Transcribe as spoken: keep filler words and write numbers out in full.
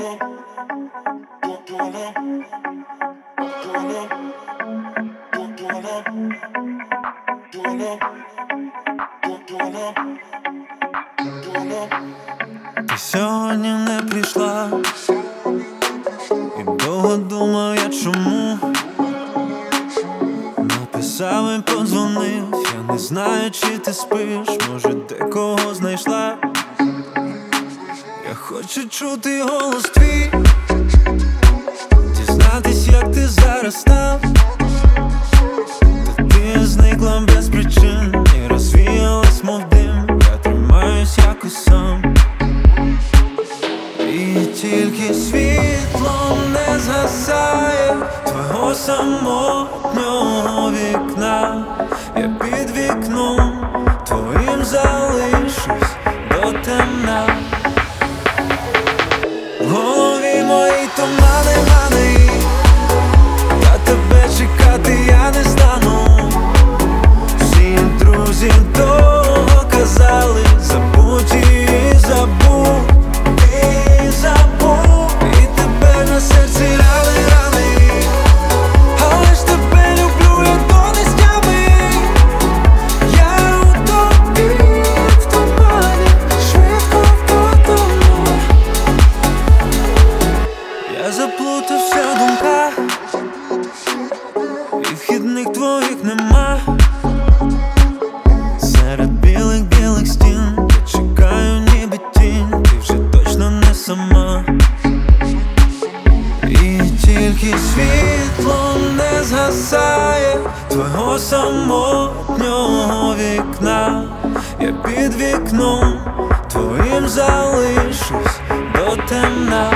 Ти сьогодні не прийшла, і довго думав я чому. Написав і подзвонив, я не знаю, чи ти спиш, може декого знайшла. Я хочу чути голос твій, дізнатись, як ти зараз став. Та ти зникла без причин і розвіялась, мов дим. Я тримаюсь якось сам, і тільки світло не згасає твого самотнього вікна. Я під вікном твоїм залишусь до темна. В голові мої тумани, мани, та тебе чекати я не стану. Всі друзі довго казали, забудь і забудь, і забудь. І тебе на серці рани, рани, але ж тебе люблю, як до нестями. Я у тобі в тумані, швидко потону. Я заплутався в думках, і вхідних твоїх нема. Серед білих-білих стін я чекаю, ніби тінь, ти вже точно не сама. І тільки світло не згасає твого самотнього вікна. Я під вікном твоїм залишусь до темна.